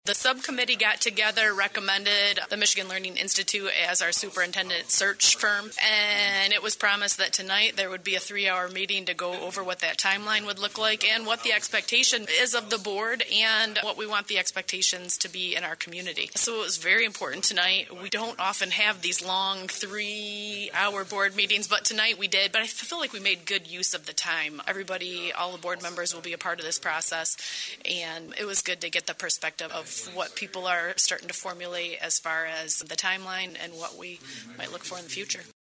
The subcommittee got together, recommended the Michigan Learning Institute as our superintendent search firm, and it was promised that tonight there would be a 3-hour meeting to go over what that timeline would look like and what the expectation is of the board and what we want the expectations to be in our community. So it was very important tonight. We don't often have these long 3-hour board meetings, but tonight we did. But I feel like we made good use of the time. Everybody, all the board members will be a part of this process, and it was good to get the perspective of what people are starting to formulate as far as the timeline and what we might look for in the future.